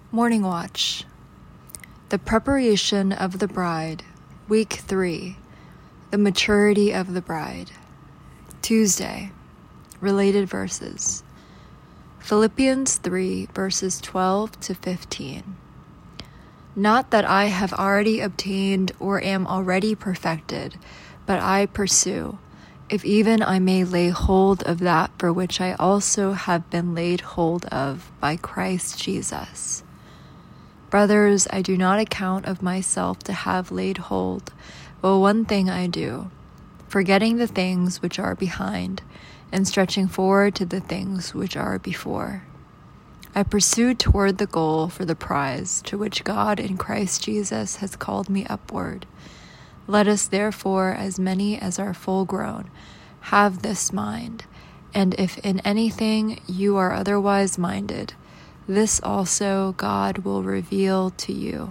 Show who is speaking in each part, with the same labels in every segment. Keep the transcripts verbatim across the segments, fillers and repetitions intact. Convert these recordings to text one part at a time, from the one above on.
Speaker 1: Morning Watch. The Preparation of the Bride, Week three. The Maturity of the Bride. Tuesday. Related verses. Philippians three, verses twelve to fifteen. Not that I have already obtained or am already perfected, but I pursue, if even I may lay hold of that for which I also have been laid hold of by Christ Jesus. Brothers, I do not account of myself to have laid hold, but one thing I do, forgetting the things which are behind, and stretching forward to the things which are before. I pursue toward the goal for the prize to which God in Christ Jesus has called me upward. Let us therefore, as many as are full grown, have this mind, and if in anything you are otherwise minded, this also God will reveal to you.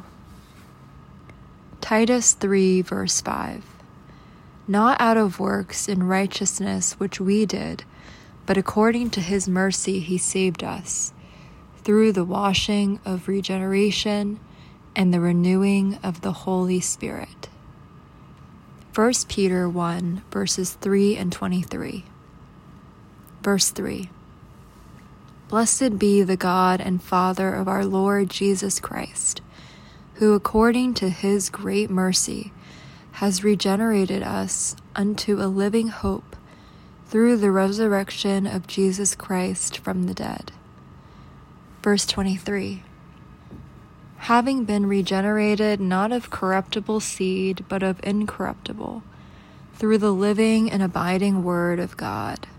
Speaker 1: Titus three, verse five. Not out of works in righteousness which we did, but according to his mercy he saved us, through the washing of regeneration and the renewing of the Holy Spirit. First Peter one, verses three and twenty-three. Verse three. Blessed be the God and Father of our Lord Jesus Christ, who according to his great mercy has regenerated us unto a living hope through the resurrection of Jesus Christ from the dead. Verse twenty-three. Having been regenerated not of corruptible seed, but of incorruptible, through the living and abiding word of God.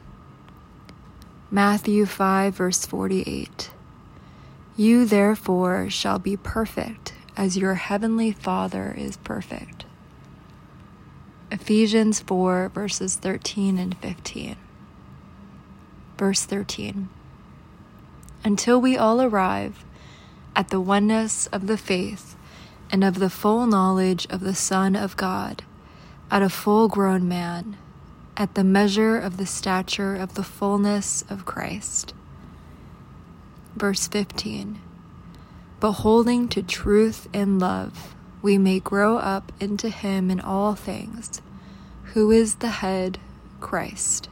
Speaker 1: Matthew five, verse forty-eight. You therefore shall be perfect, as your heavenly Father is perfect. Ephesians four, verses thirteen and fifteen. Verse thirteen. Until we all arrive at the oneness of the faith and of the full knowledge of the Son of God, at a full-grown man, at the measure of the stature of the fullness of Christ. Verse fifteen. But holding to truth and love, we may grow up into him in all things, who is the head, Christ.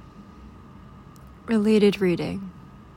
Speaker 1: Related reading.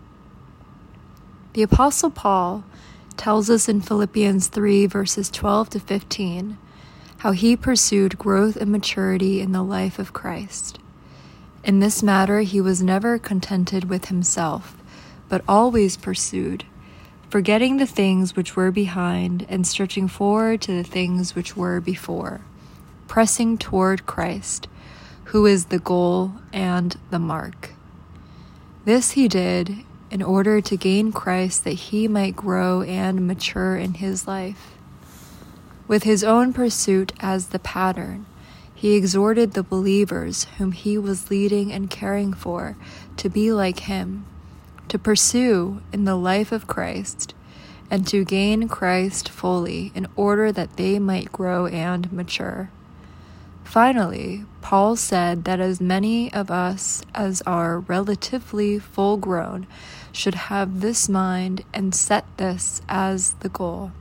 Speaker 1: The Apostle Paul tells us in Philippians three, verses twelve to fifteen, how he pursued growth and maturity in the life of Christ. In this matter, he was never contented with himself, but always pursued, forgetting the things which were behind and stretching forward to the things which were before, pressing toward Christ, who is the goal and the mark. This he did in order to gain Christ, that he might grow and mature in his life. With his own pursuit as the pattern, he exhorted the believers whom he was leading and caring for to be like him, to pursue in the life of Christ, and to gain Christ fully in order that they might grow and mature. Finally, Paul said that as many of us as are relatively full grown should have this mind and set this as the goal.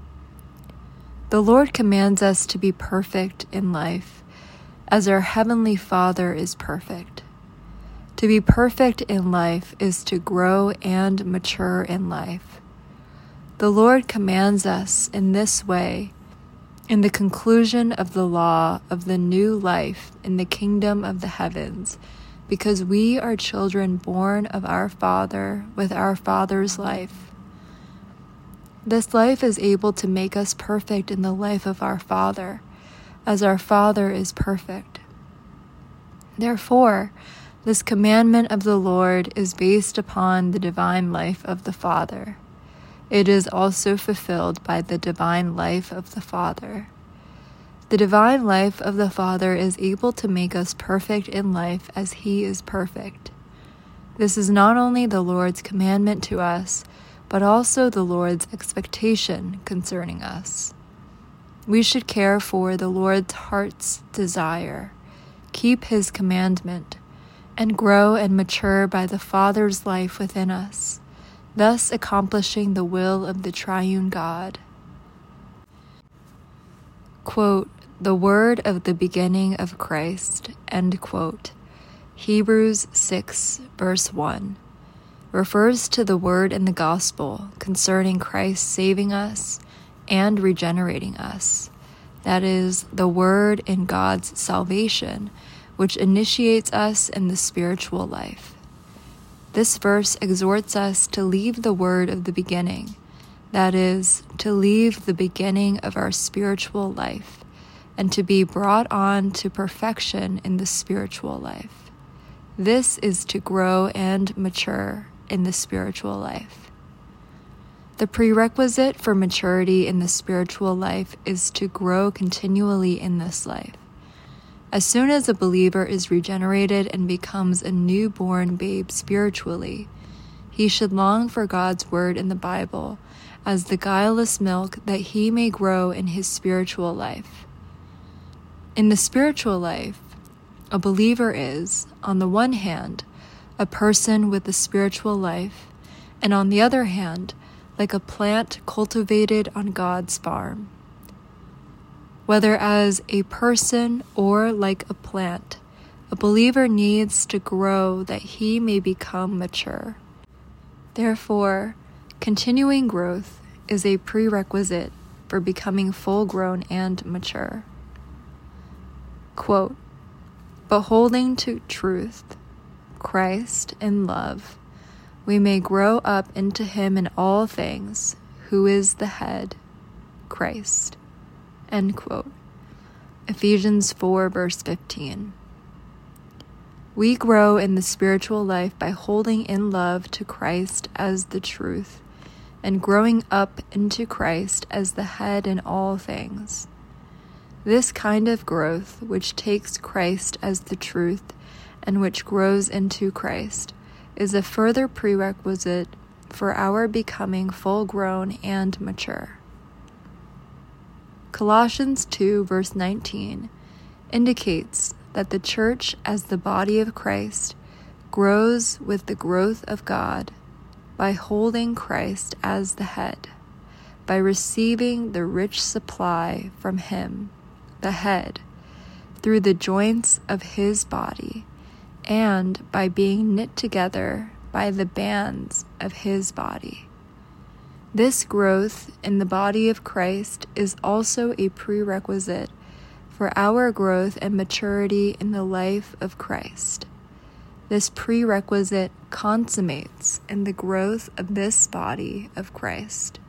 Speaker 1: The Lord commands us to be perfect in life, as our Heavenly Father is perfect. To be perfect in life is to grow and mature in life. The Lord commands us in this way in the conclusion of the law of the new life in the kingdom of the heavens, because we are children born of our Father with our Father's life. This life is able to make us perfect in the life of our Father, as our Father is perfect. Therefore, this commandment of the Lord is based upon the divine life of the Father. It is also fulfilled by the divine life of the Father. The divine life of the Father is able to make us perfect in life as he is perfect. This is not only the Lord's commandment to us, but also the Lord's expectation concerning us. We should care for the Lord's heart's desire, keep his commandment, and grow and mature by the Father's life within us, thus accomplishing the will of the triune God. Quote, the word of the beginning of Christ, end quote. Hebrews six, verse one, refers to the word in the gospel concerning Christ saving us and regenerating us. That is, the word in God's salvation, which initiates us in the spiritual life. This verse exhorts us to leave the word of the beginning, that is, to leave the beginning of our spiritual life, and to be brought on to perfection in the spiritual life. This is to grow and mature in the spiritual life. The prerequisite for maturity in the spiritual life is to grow continually in this life. As soon as a believer is regenerated and becomes a newborn babe spiritually, he should long for God's word in the Bible as the guileless milk that he may grow in his spiritual life. In the spiritual life, a believer is, on the one hand, a person with a spiritual life, and on the other hand, like a plant cultivated on God's farm. Whether as a person or like a plant, a believer needs to grow that he may become mature. Therefore, continuing growth is a prerequisite for becoming full-grown and mature. Quote, but holding to truth, Christ in love, we may grow up into him in all things, who is the head, Christ. End quote. Ephesians four, verse fifteen. We grow in the spiritual life by holding in love to Christ as the truth, and growing up into Christ as the head in all things. This kind of growth, which takes Christ as the truth and which grows into Christ, is a further prerequisite for our becoming full-grown and mature. Colossians two, verse nineteen, indicates that the church as the body of Christ grows with the growth of God by holding Christ as the head, by receiving the rich supply from him, the head, through the joints of his body, and by being knit together by the bands of his body. This growth in the body of Christ is also a prerequisite for our growth and maturity in the life of Christ. This prerequisite consummates in the growth of this body of Christ.